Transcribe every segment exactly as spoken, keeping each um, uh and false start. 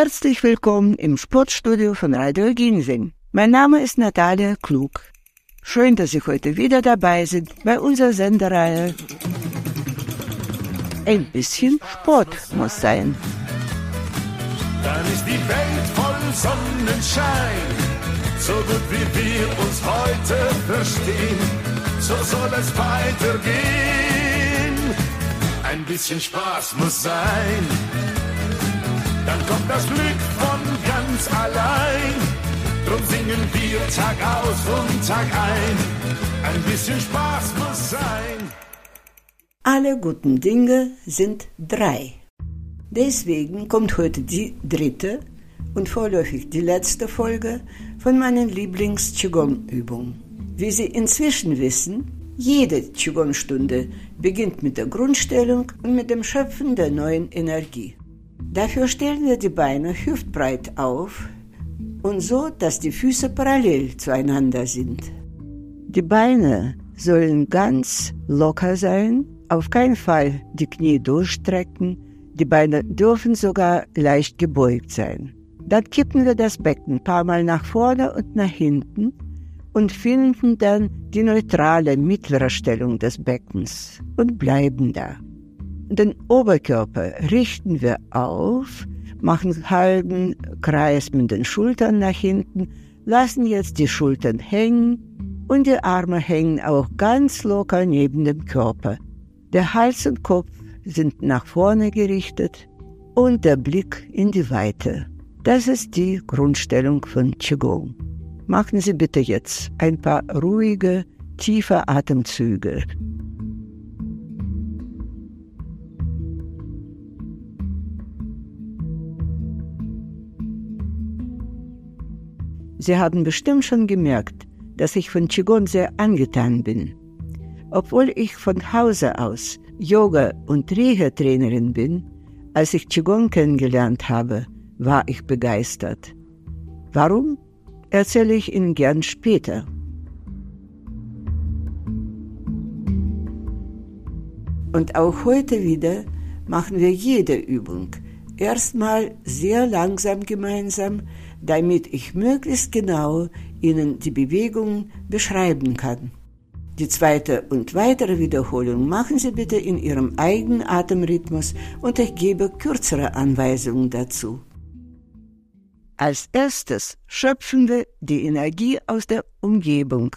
Herzlich willkommen im Sportstudio von Radio Ginseng. Mein Name ist Natalia Klug. Schön, dass Sie heute wieder dabei sind bei unserer Sendereihe Ein bisschen Sport muss sein. Dann ist die Welt voll Sonnenschein, so gut wie wir uns heute verstehen, so soll es weitergehen. Ein bisschen Spaß muss sein, dann kommt das Glück von ganz allein. Drum singen wir Tag aus und Tag ein, ein bisschen Spaß muss sein. Alle guten Dinge sind drei. Deswegen kommt heute die dritte und vorläufig die letzte Folge von meinen Lieblings-Qigong-Übungen. Wie Sie inzwischen wissen, jede Qigong-Stunde beginnt mit der Grundstellung und mit dem Schöpfen der neuen Energie. Dafür stellen wir die Beine hüftbreit auf und so, dass die Füße parallel zueinander sind. Die Beine sollen ganz locker sein, auf keinen Fall die Knie durchstrecken, die Beine dürfen sogar leicht gebeugt sein. Dann kippen wir das Becken ein paar Mal nach vorne und nach hinten und finden dann die neutrale mittlere Stellung des Beckens und bleiben da. Den Oberkörper richten wir auf, machen einen halben Kreis mit den Schultern nach hinten, lassen jetzt die Schultern hängen und die Arme hängen auch ganz locker neben dem Körper. Der Hals und Kopf sind nach vorne gerichtet und der Blick in die Weite. Das ist die Grundstellung von Qigong. Machen Sie bitte jetzt ein paar ruhige, tiefe Atemzüge. Sie haben bestimmt schon gemerkt, dass ich von Qigong sehr angetan bin. Obwohl ich von Hause aus Yoga- und Reha-Trainerin bin, als ich Qigong kennengelernt habe, war ich begeistert. Warum? Erzähle ich Ihnen gern später. Und auch heute wieder machen wir jede Übung erstmal sehr langsam gemeinsam, damit ich möglichst genau Ihnen die Bewegung beschreiben kann. Die zweite und weitere Wiederholung machen Sie bitte in Ihrem eigenen Atemrhythmus und ich gebe kürzere Anweisungen dazu. Als erstes schöpfen wir die Energie aus der Umgebung.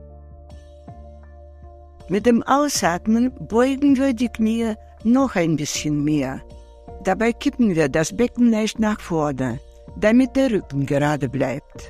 Mit dem Ausatmen beugen wir die Knie noch ein bisschen mehr. Dabei kippen wir das Becken leicht nach vorne, damit der Rücken gerade bleibt.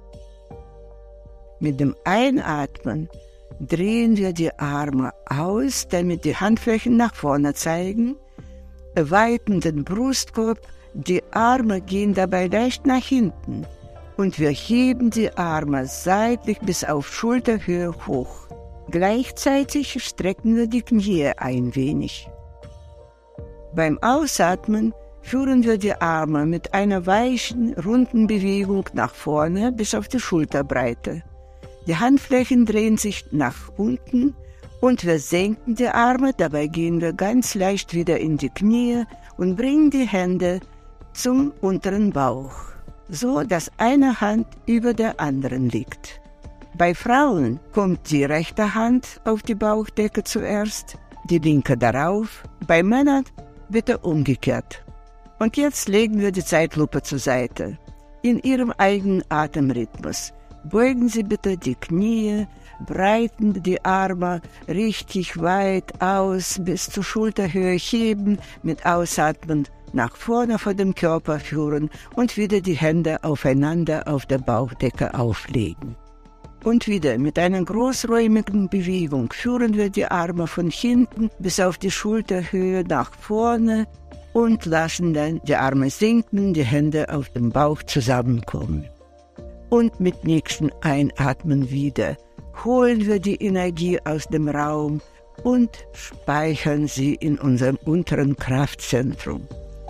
Mit dem Einatmen drehen wir die Arme aus, damit die Handflächen nach vorne zeigen, weiten den Brustkorb, die Arme gehen dabei leicht nach hinten und wir heben die Arme seitlich bis auf Schulterhöhe hoch. Gleichzeitig strecken wir die Knie ein wenig. Beim Ausatmen führen wir die Arme mit einer weichen, runden Bewegung nach vorne bis auf die Schulterbreite. Die Handflächen drehen sich nach unten und wir senken die Arme, dabei gehen wir ganz leicht wieder in die Knie und bringen die Hände zum unteren Bauch, so dass eine Hand über der anderen liegt. Bei Frauen kommt die rechte Hand auf die Bauchdecke zuerst, die linke darauf, bei Männern bitte umgekehrt. Und jetzt legen wir die Zeitlupe zur Seite. In Ihrem eigenen Atemrhythmus beugen Sie bitte die Knie, breiten die Arme richtig weit aus bis zur Schulterhöhe heben, mit Ausatmen nach vorne vor dem Körper führen und wieder die Hände aufeinander auf der Bauchdecke auflegen. Und wieder mit einer großräumigen Bewegung führen wir die Arme von hinten bis auf die Schulterhöhe nach vorne und lassen dann die Arme sinken, die Hände auf dem Bauch zusammenkommen. Und mit nächsten Einatmen wieder holen wir die Energie aus dem Raum und speichern sie in unserem unteren Kraftzentrum.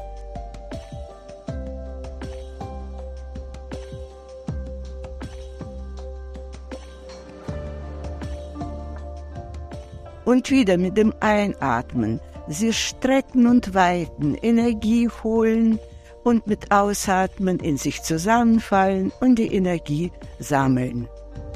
Und wieder mit dem Einatmen. Sie strecken und weiten, Energie holen und mit Ausatmen in sich zusammenfallen und die Energie sammeln.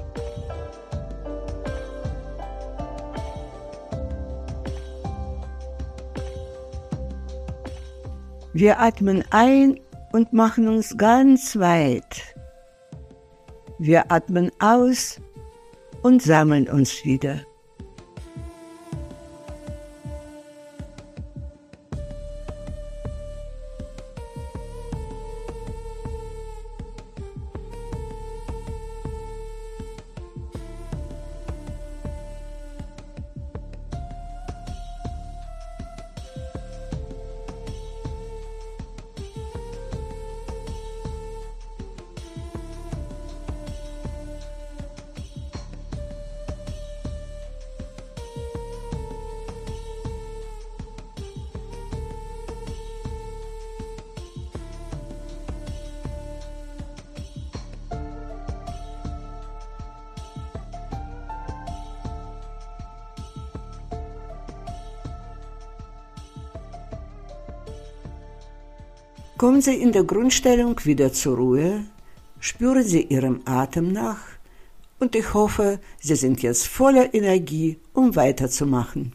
Wir atmen ein und machen uns ganz weit. Wir atmen aus und sammeln uns wieder. Kommen Sie in der Grundstellung wieder zur Ruhe, spüren Sie Ihrem Atem nach und ich hoffe, Sie sind jetzt voller Energie, um weiterzumachen.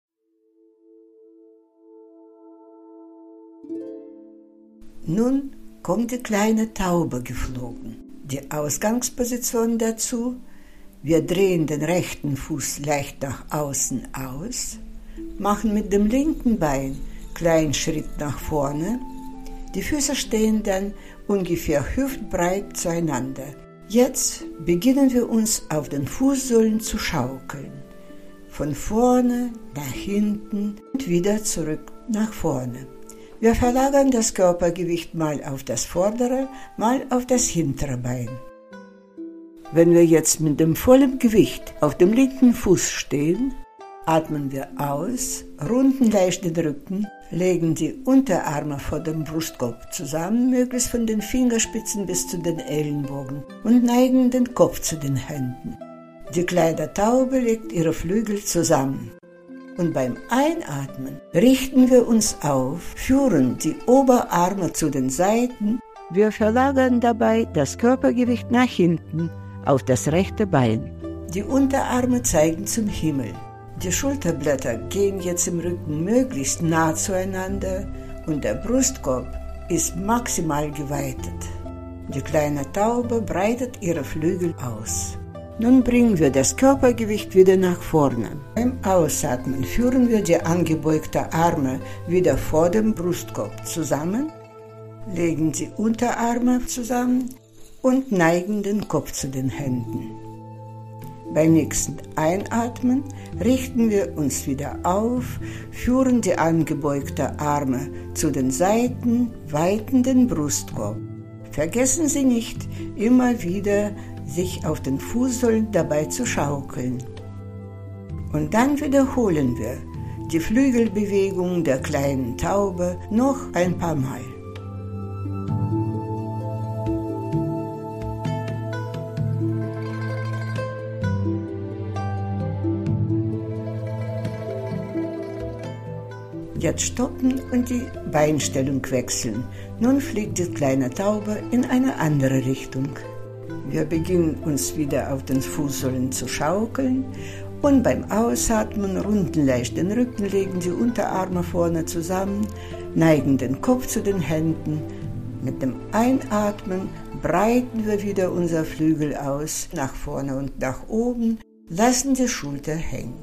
Nun kommt die kleine Taube geflogen. Die Ausgangsposition dazu: wir drehen den rechten Fuß leicht nach außen aus, machen mit dem linken Bein einen kleinen Schritt nach vorne. Die Füße stehen dann ungefähr hüftbreit zueinander. Jetzt beginnen wir uns auf den Fußsohlen zu schaukeln. Von vorne nach hinten und wieder zurück nach vorne. Wir verlagern das Körpergewicht mal auf das vordere, mal auf das hintere Bein. Wenn wir jetzt mit dem vollen Gewicht auf dem linken Fuß stehen, atmen wir aus, runden leicht den Rücken, legen die Unterarme vor dem Brustkorb zusammen, möglichst von den Fingerspitzen bis zu den Ellenbogen, und neigen den Kopf zu den Händen. Die kleine Taube legt ihre Flügel zusammen. Und beim Einatmen richten wir uns auf, führen die Oberarme zu den Seiten. Wir verlagern dabei das Körpergewicht nach hinten auf das rechte Bein. Die Unterarme zeigen zum Himmel. Die Schulterblätter gehen jetzt im Rücken möglichst nah zueinander und der Brustkorb ist maximal geweitet. Die kleine Taube breitet ihre Flügel aus. Nun bringen wir das Körpergewicht wieder nach vorne. Beim Ausatmen führen wir die angebeugten Arme wieder vor dem Brustkorb zusammen, legen die Unterarme zusammen und neigen den Kopf zu den Händen. Beim nächsten Einatmen richten wir uns wieder auf, führen die angebeugten Arme zu den Seiten, weiten den Brustkorb. Vergessen Sie nicht, immer wieder sich auf den Fußsohlen dabei zu schaukeln. Und dann wiederholen wir die Flügelbewegung der kleinen Taube noch ein paar Mal. Jetzt stoppen und die Beinstellung wechseln. Nun fliegt die kleine Taube in eine andere Richtung. Wir beginnen uns wieder auf den Fußsohlen zu schaukeln und beim Ausatmen runden leicht den Rücken, legen die Unterarme vorne zusammen, neigen den Kopf zu den Händen. Mit dem Einatmen breiten wir wieder unser Flügel aus, nach vorne und nach oben, lassen die Schulter hängen.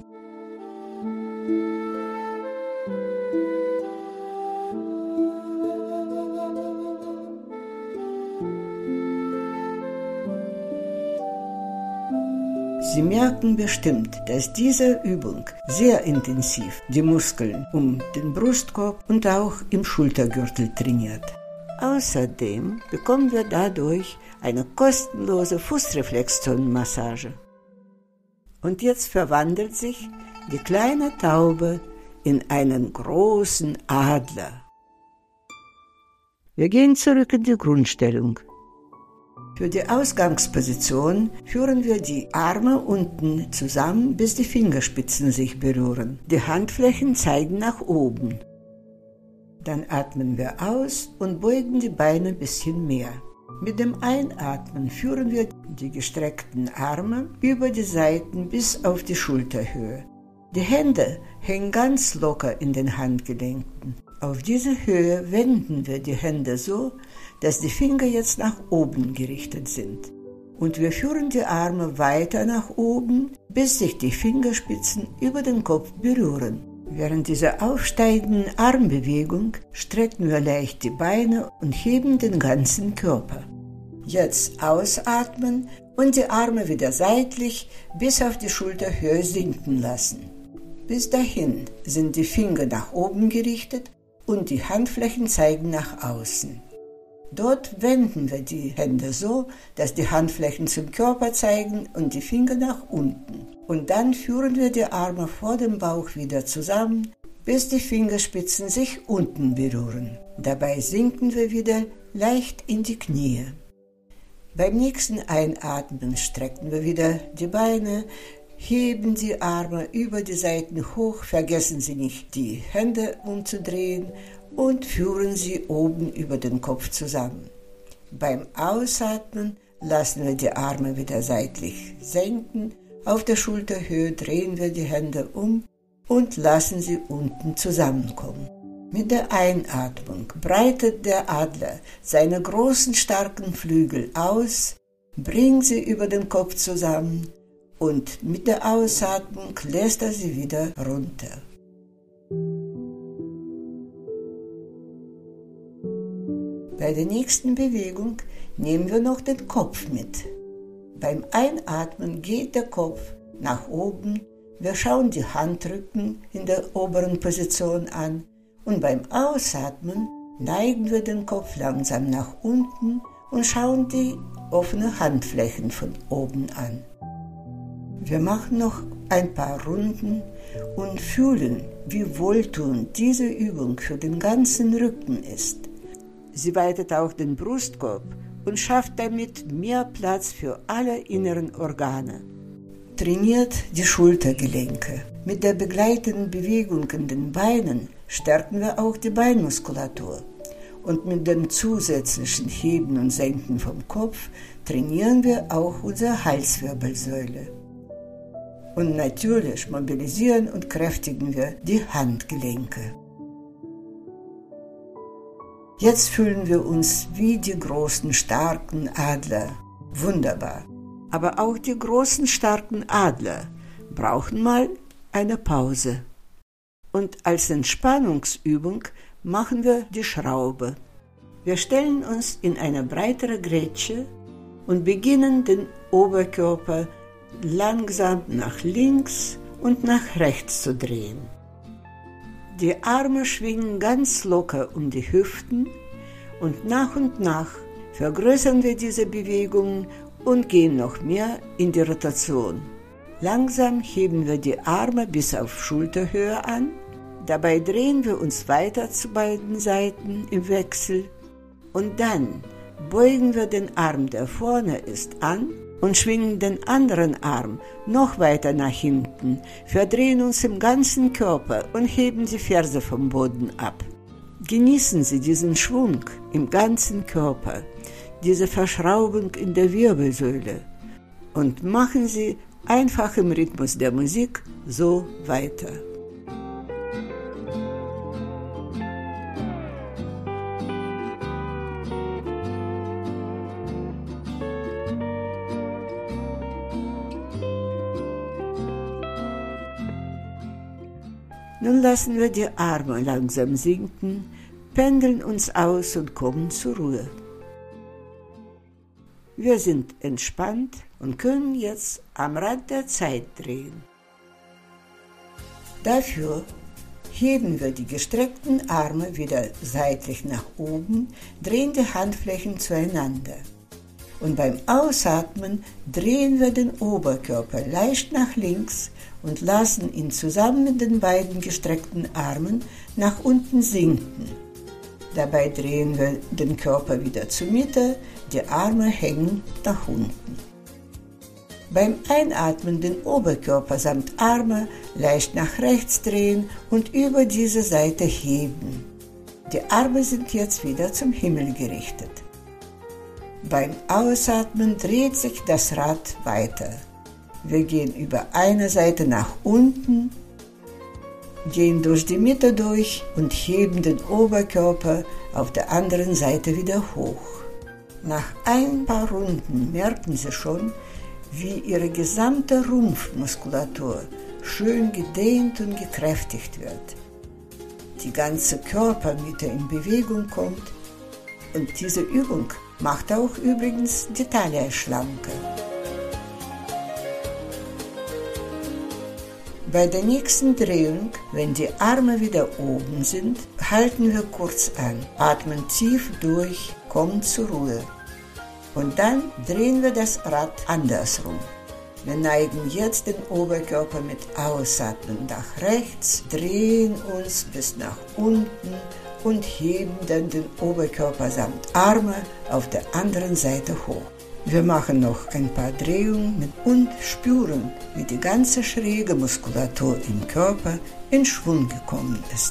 Sie merken bestimmt, dass diese Übung sehr intensiv die Muskeln um den Brustkorb und auch im Schultergürtel trainiert. Außerdem bekommen wir dadurch eine kostenlose Fußreflexzonenmassage. Und jetzt verwandelt sich die kleine Taube in einen großen Adler. Wir gehen zurück in die Grundstellung. Für die Ausgangsposition führen wir die Arme unten zusammen, bis die Fingerspitzen sich berühren. Die Handflächen zeigen nach oben. Dann atmen wir aus und beugen die Beine ein bisschen mehr. Mit dem Einatmen führen wir die gestreckten Arme über die Seiten bis auf die Schulterhöhe. Die Hände hängen ganz locker in den Handgelenken. Auf diese Höhe wenden wir die Hände so, dass die Finger jetzt nach oben gerichtet sind. Und wir führen die Arme weiter nach oben, bis sich die Fingerspitzen über den Kopf berühren. Während dieser aufsteigenden Armbewegung strecken wir leicht die Beine und heben den ganzen Körper. Jetzt ausatmen und die Arme wieder seitlich bis auf die Schulterhöhe sinken lassen. Bis dahin sind die Finger nach oben gerichtet und die Handflächen zeigen nach außen. Dort wenden wir die Hände so, dass die Handflächen zum Körper zeigen und die Finger nach unten. Und dann führen wir die Arme vor dem Bauch wieder zusammen, bis die Fingerspitzen sich unten berühren. Dabei sinken wir wieder leicht in die Knie. Beim nächsten Einatmen strecken wir wieder die Beine, heben die Arme über die Seiten hoch, vergessen Sie nicht, die Hände umzudrehen und führen sie oben über den Kopf zusammen. Beim Ausatmen lassen wir die Arme wieder seitlich senken, auf der Schulterhöhe drehen wir die Hände um und lassen sie unten zusammenkommen. Mit der Einatmung breitet der Adler seine großen, starken Flügel aus, bringt sie über den Kopf zusammen und mit der Ausatmung lässt er sie wieder runter. Bei der nächsten Bewegung nehmen wir noch den Kopf mit. Beim Einatmen geht der Kopf nach oben, wir schauen die Handrücken in der oberen Position an und beim Ausatmen neigen wir den Kopf langsam nach unten und schauen die offenen Handflächen von oben an. Wir machen noch ein paar Runden und fühlen, wie wohltuend diese Übung für den ganzen Rücken ist. Sie weitet auch den Brustkorb und schafft damit mehr Platz für alle inneren Organe. Trainiert die Schultergelenke. Mit der begleitenden Bewegung in den Beinen stärken wir auch die Beinmuskulatur. Und mit dem zusätzlichen Heben und Senken vom Kopf trainieren wir auch unsere Halswirbelsäule. Und natürlich mobilisieren und kräftigen wir die Handgelenke. Jetzt fühlen wir uns wie die großen, starken Adler. Wunderbar. Aber auch die großen, starken Adler brauchen mal eine Pause. Und als Entspannungsübung machen wir die Schraube. Wir stellen uns in eine breitere Grätsche und beginnen den Oberkörper langsam nach links und nach rechts zu drehen. Die Arme schwingen ganz locker um die Hüften und nach und nach vergrößern wir diese Bewegungen und gehen noch mehr in die Rotation. Langsam heben wir die Arme bis auf Schulterhöhe an, dabei drehen wir uns weiter zu beiden Seiten im Wechsel und dann beugen wir den Arm, der vorne ist, an und schwingen den anderen Arm noch weiter nach hinten, verdrehen uns im ganzen Körper und heben die Ferse vom Boden ab. Genießen Sie diesen Schwung im ganzen Körper, diese Verschraubung in der Wirbelsäule und machen Sie einfach im Rhythmus der Musik so weiter. Nun lassen wir die Arme langsam sinken, pendeln uns aus und kommen zur Ruhe. Wir sind entspannt und können jetzt am Rad der Zeit drehen. Dafür heben wir die gestreckten Arme wieder seitlich nach oben, drehen die Handflächen zueinander. Und beim Ausatmen drehen wir den Oberkörper leicht nach links und lassen ihn zusammen mit den beiden gestreckten Armen nach unten sinken. Dabei drehen wir den Körper wieder zur Mitte, die Arme hängen nach unten. Beim Einatmen den Oberkörper samt Arme leicht nach rechts drehen und über diese Seite heben. Die Arme sind jetzt wieder zum Himmel gerichtet. Beim Ausatmen dreht sich das Rad weiter. Wir gehen über eine Seite nach unten, gehen durch die Mitte durch und heben den Oberkörper auf der anderen Seite wieder hoch. Nach ein paar Runden merken Sie schon, wie Ihre gesamte Rumpfmuskulatur schön gedehnt und gekräftigt wird. Die ganze Körpermitte in Bewegung kommt und diese Übung macht auch übrigens die Taille schlanker. Bei der nächsten Drehung, wenn die Arme wieder oben sind, halten wir kurz an, atmen tief durch, kommen zur Ruhe. Und dann drehen wir das Rad andersrum. Wir neigen jetzt den Oberkörper mit Ausatmen nach rechts, drehen uns bis nach unten und heben dann den Oberkörper samt Arme auf der anderen Seite hoch. Wir machen noch ein paar Drehungen mit und spüren, wie die ganze schräge Muskulatur im Körper in Schwung gekommen ist.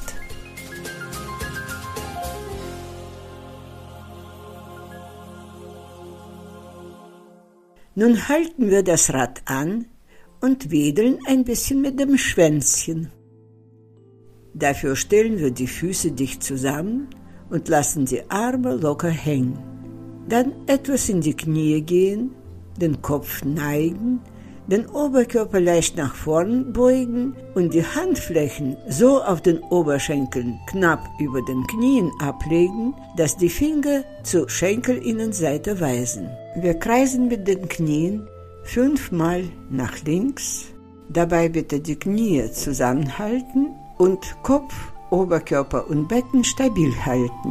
Nun halten wir das Rad an und wedeln ein bisschen mit dem Schwänzchen. Dafür stellen wir die Füße dicht zusammen und lassen die Arme locker hängen. Dann etwas in die Knie gehen, den Kopf neigen, den Oberkörper leicht nach vorn beugen und die Handflächen so auf den Oberschenkeln knapp über den Knien ablegen, dass die Finger zur Schenkelinnenseite weisen. Wir kreisen mit den Knien fünfmal nach links, dabei bitte die Knie zusammenhalten und Kopf, Oberkörper und Becken stabil halten.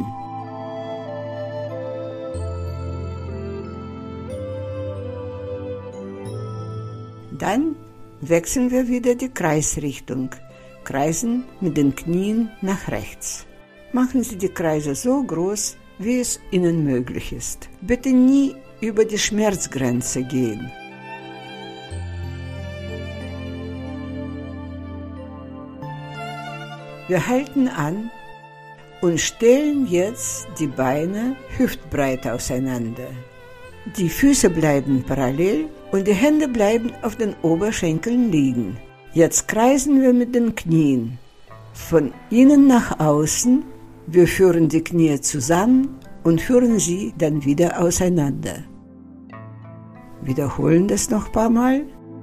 Dann wechseln wir wieder die Kreisrichtung, kreisen mit den Knien nach rechts. Machen Sie die Kreise so groß, wie es Ihnen möglich ist. Bitte nie über die Schmerzgrenze gehen. Wir halten an und stellen jetzt die Beine hüftbreit auseinander. Die Füße bleiben parallel und die Hände bleiben auf den Oberschenkeln liegen. Jetzt kreisen wir mit den Knien von innen nach außen. Wir führen die Knie zusammen und führen sie dann wieder auseinander. Wiederholen das noch ein paar Mal.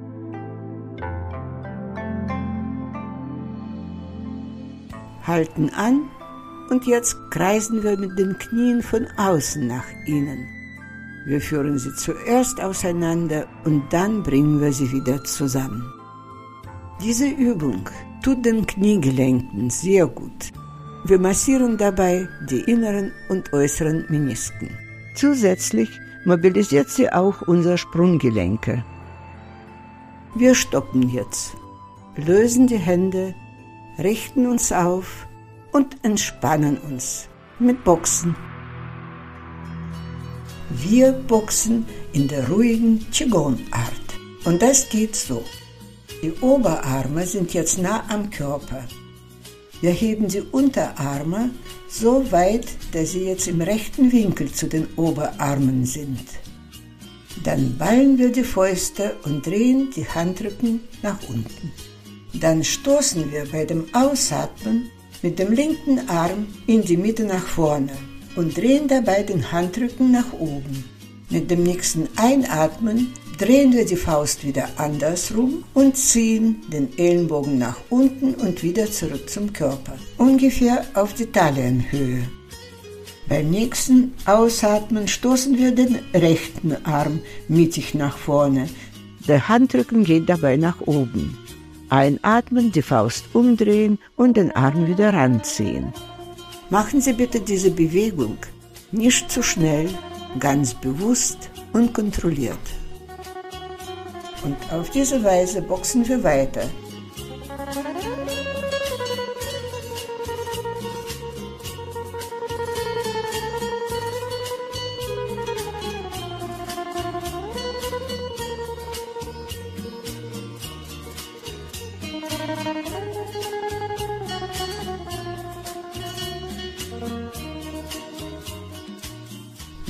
Halten an und jetzt kreisen wir mit den Knien von außen nach innen. Wir führen sie zuerst auseinander und dann bringen wir sie wieder zusammen. Diese Übung tut den Kniegelenken sehr gut. Wir massieren dabei die inneren und äußeren Menisken. Zusätzlich mobilisiert sie auch unsere Sprunggelenke. Wir stoppen jetzt, lösen die Hände, richten uns auf und entspannen uns mit Boxen. Wir boxen in der ruhigen Qigong-Art. Und das geht so. Die Oberarme sind jetzt nah am Körper. Wir heben die Unterarme so weit, dass sie jetzt im rechten Winkel zu den Oberarmen sind. Dann ballen wir die Fäuste und drehen die Handrücken nach unten. Dann stoßen wir bei dem Ausatmen mit dem linken Arm in die Mitte nach vorne und drehen dabei den Handrücken nach oben. Mit dem nächsten Einatmen drehen wir die Faust wieder andersrum und ziehen den Ellenbogen nach unten und wieder zurück zum Körper, ungefähr auf die Taillenhöhe. Beim nächsten Ausatmen stoßen wir den rechten Arm mittig nach vorne. Der Handrücken geht dabei nach oben. Einatmen, die Faust umdrehen und den Arm wieder ranziehen. Machen Sie bitte diese Bewegung nicht zu schnell, ganz bewusst und kontrolliert. Und auf diese Weise boxen wir weiter.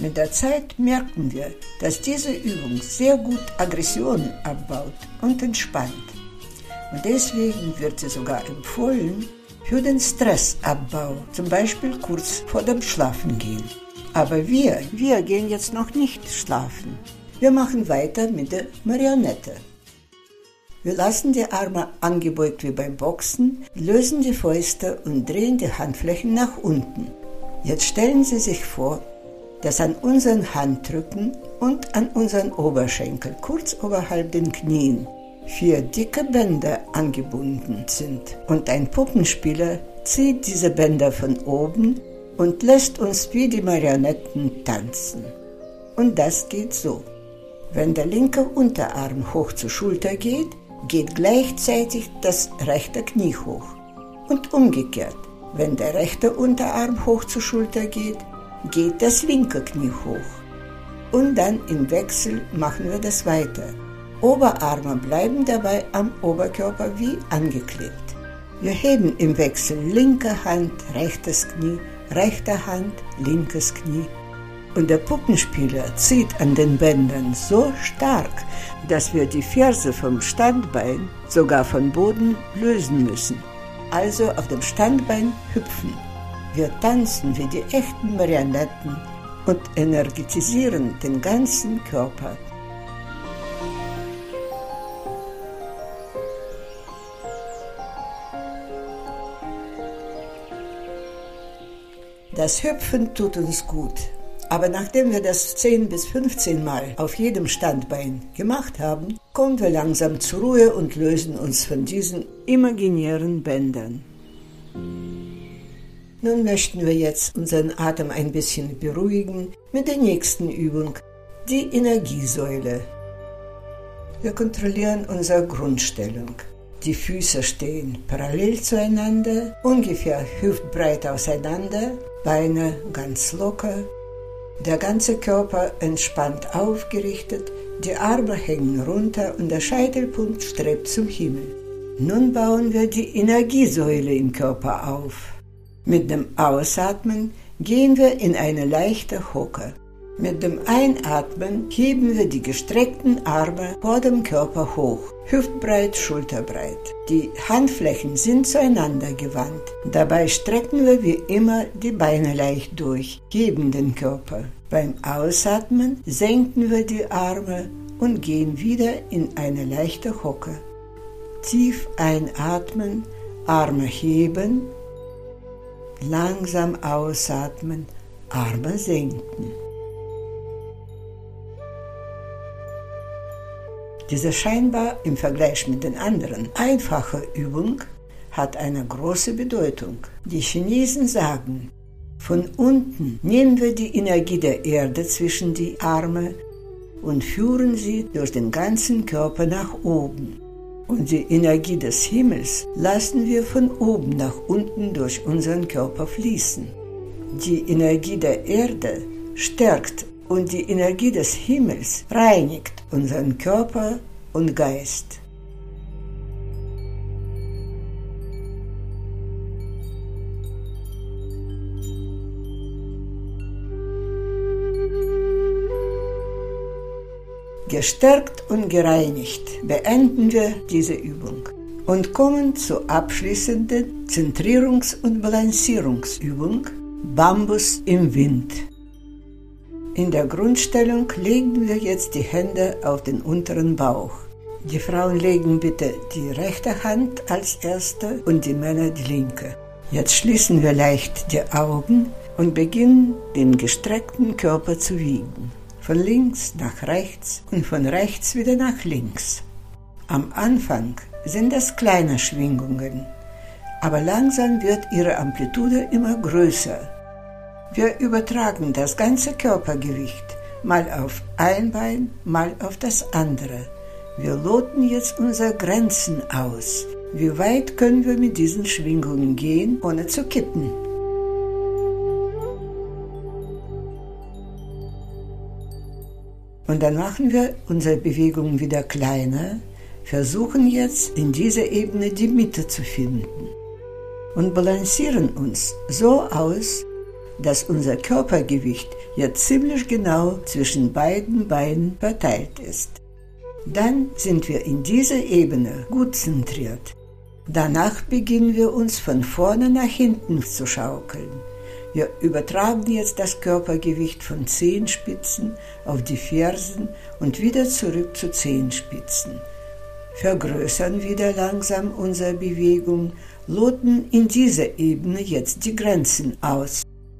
Mit der Zeit merken wir, dass diese Übung sehr gut Aggressionen abbaut und entspannt. Und deswegen wird sie sogar empfohlen für den Stressabbau, zum Beispiel kurz vor dem Schlafengehen. Aber wir, wir gehen jetzt noch nicht schlafen. Wir machen weiter mit der Marionette. Wir lassen die Arme angebeugt wie beim Boxen, lösen die Fäuste und drehen die Handflächen nach unten. Jetzt stellen Sie sich vor, dass an unseren Handrücken und an unseren Oberschenkel, kurz oberhalb den Knien, vier dicke Bänder angebunden sind. Und ein Puppenspieler zieht diese Bänder von oben und lässt uns wie die Marionetten tanzen. Und das geht so. Wenn der linke Unterarm hoch zur Schulter geht, geht gleichzeitig das rechte Knie hoch. Und umgekehrt, wenn der rechte Unterarm hoch zur Schulter geht, geht das linke Knie hoch. Und dann im Wechsel machen wir das weiter. Oberarme bleiben dabei am Oberkörper wie angeklebt. Wir heben im Wechsel linke Hand, rechtes Knie, rechte Hand, linkes Knie. Und der Puppenspieler zieht an den Bändern so stark, dass wir die Ferse vom Standbein sogar vom Boden lösen müssen. Also auf dem Standbein hüpfen. Wir tanzen wie die echten Marionetten und energetisieren den ganzen Körper. Das Hüpfen tut uns gut. Aber nachdem wir das zehn bis fünfzehn Mal auf jedem Standbein gemacht haben, kommen wir langsam zur Ruhe und lösen uns von diesen imaginären Bändern. Nun möchten wir jetzt unseren Atem ein bisschen beruhigen mit der nächsten Übung, die Energiesäule. Wir kontrollieren unsere Grundstellung. Die Füße stehen parallel zueinander, ungefähr hüftbreit auseinander, Beine ganz locker. Der ganze Körper entspannt aufgerichtet, die Arme hängen runter und der Scheitelpunkt strebt zum Himmel. Nun bauen wir die Energiesäule im Körper auf. Mit dem Ausatmen gehen wir in eine leichte Hocke. Mit dem Einatmen heben wir die gestreckten Arme vor dem Körper hoch, hüftbreit, schulterbreit. Die Handflächen sind zueinander gewandt. Dabei strecken wir wie immer die Beine leicht durch, heben den Körper. Beim Ausatmen senken wir die Arme und gehen wieder in eine leichte Hocke. Tief einatmen, Arme heben, langsam ausatmen, Arme senken. Diese scheinbar im Vergleich mit den anderen einfache Übung hat eine große Bedeutung. Die Chinesen sagen, von unten nehmen wir die Energie der Erde zwischen die Arme und führen sie durch den ganzen Körper nach oben. Und die Energie des Himmels lassen wir von oben nach unten durch unseren Körper fließen. Die Energie der Erde stärkt und die Energie des Himmels reinigt unseren Körper und Geist. Gestärkt und gereinigt beenden wir diese Übung und kommen zur abschließenden Zentrierungs- und Balancierungsübung Bambus im Wind. In der Grundstellung legen wir jetzt die Hände auf den unteren Bauch. Die Frauen legen bitte die rechte Hand als erste und die Männer die linke. Jetzt schließen wir leicht die Augen und beginnen, den gestreckten Körper zu wiegen. Von links nach rechts und von rechts wieder nach links. Am Anfang sind das kleine Schwingungen, aber langsam wird ihre Amplitude immer größer. Wir übertragen das ganze Körpergewicht mal auf ein Bein, mal auf das andere. Wir loten jetzt unsere Grenzen aus. Wie weit können wir mit diesen Schwingungen gehen, ohne zu kippen? Und dann machen wir unsere Bewegungen wieder kleiner, versuchen jetzt in dieser Ebene die Mitte zu finden und balancieren uns so aus, dass unser Körpergewicht ja ziemlich genau zwischen beiden Beinen verteilt ist. Dann sind wir in dieser Ebene gut zentriert. Danach beginnen wir uns von vorne nach hinten zu schaukeln. Wir übertragen jetzt das Körpergewicht von Zehenspitzen auf die Fersen und wieder zurück zu Zehenspitzen. Vergrößern wieder langsam unsere Bewegung, loten in dieser Ebene jetzt die Grenzen aus.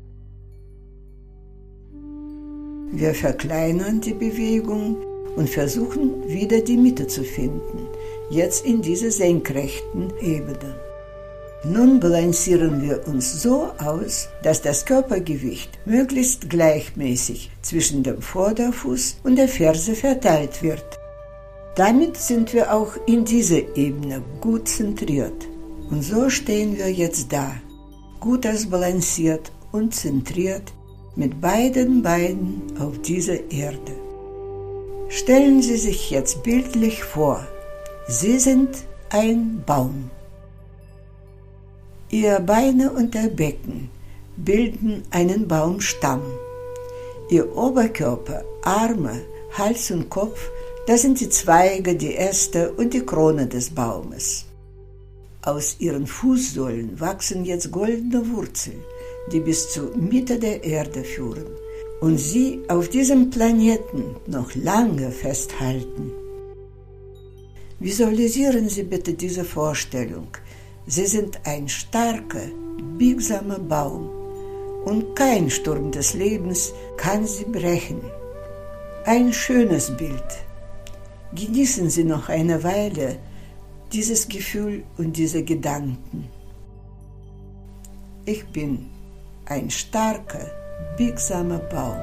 Wir verkleinern die Bewegung und versuchen wieder die Mitte zu finden, jetzt in dieser senkrechten Ebene. Nun balancieren wir uns so aus, dass das Körpergewicht möglichst gleichmäßig zwischen dem Vorderfuß und der Ferse verteilt wird. Damit sind wir auch in dieser Ebene gut zentriert. Und so stehen wir jetzt da, gut ausbalanciert und zentriert mit beiden Beinen auf dieser Erde. Stellen Sie sich jetzt bildlich vor, Sie sind ein Baum. Ihre Beine und der Becken bilden einen Baumstamm. Ihr Oberkörper, Arme, Hals und Kopf, das sind die Zweige, die Äste und die Krone des Baumes. Aus ihren Fußsohlen wachsen jetzt goldene Wurzeln, die bis zur Mitte der Erde führen und sie auf diesem Planeten noch lange festhalten. Visualisieren Sie bitte diese Vorstellung. Sie sind ein starker, biegsamer Baum und kein Sturm des Lebens kann sie brechen. Ein schönes Bild. Genießen Sie noch eine Weile dieses Gefühl und diese Gedanken. Ich bin ein starker, biegsamer Baum.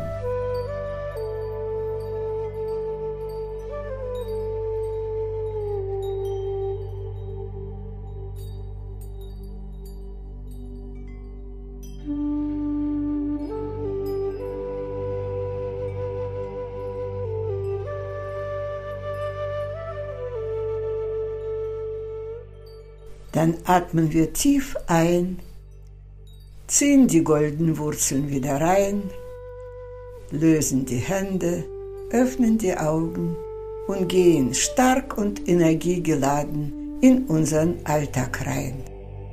Dann atmen wir tief ein, ziehen die goldenen Wurzeln wieder rein, lösen die Hände, öffnen die Augen und gehen stark und energiegeladen in unseren Alltag rein.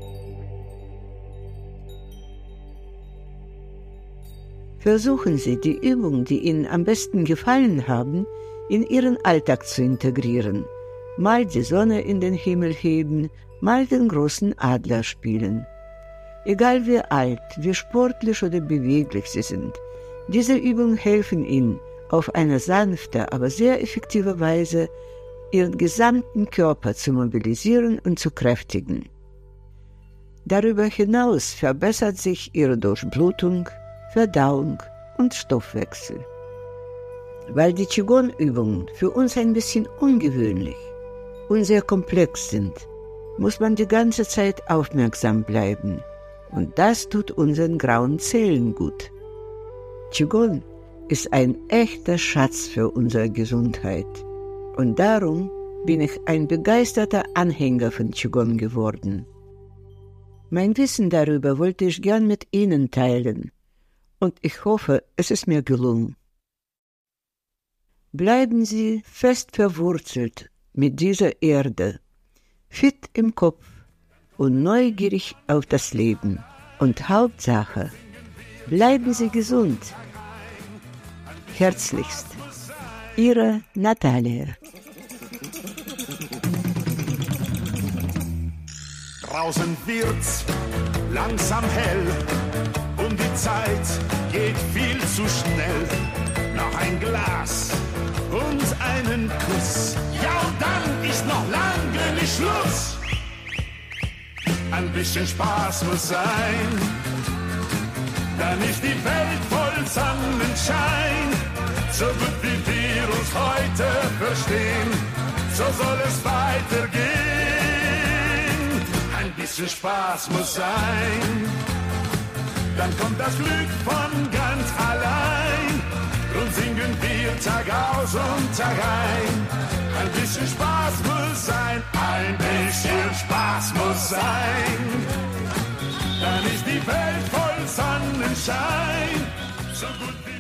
Versuchen Sie, die Übungen, die Ihnen am besten gefallen haben, in Ihren Alltag zu integrieren. Mal die Sonne in den Himmel heben, mal den großen Adler spielen. Egal wie alt, wie sportlich oder beweglich Sie sind, diese Übungen helfen Ihnen, auf eine sanfte, aber sehr effektive Weise Ihren gesamten Körper zu mobilisieren und zu kräftigen. Darüber hinaus verbessert sich Ihre Durchblutung, Verdauung und Stoffwechsel. Weil die Qigong-Übungen für uns ein bisschen ungewöhnlich und sehr komplex sind, muss man die ganze Zeit aufmerksam bleiben. Und das tut unseren grauen Zellen gut. Qigong ist ein echter Schatz für unsere Gesundheit. Und darum bin ich ein begeisterter Anhänger von Qigong geworden. Mein Wissen darüber wollte ich gern mit Ihnen teilen. Und ich hoffe, es ist mir gelungen. Bleiben Sie fest verwurzelt mit dieser Erde, fit im Kopf und neugierig auf das Leben. Und Hauptsache, bleiben Sie gesund. Herzlichst, Ihre Natalia. Draußen wird's langsam hell und die Zeit geht viel zu schnell. Noch ein Glas und einen Kuss, ja und dann ist noch lange nicht Schluss. Ein bisschen Spaß muss sein, dann ist die Welt voll Sonnenschein. So gut wie wir uns heute verstehen, so soll es weitergehen. Ein bisschen Spaß muss sein, dann kommt das Glück von ganz allein. Drum singen wir Tag aus und Tag ein. Ein bisschen Spaß muss sein, ein bisschen Spaß muss sein. dann ist die Welt voll Sonnenschein. So gut wie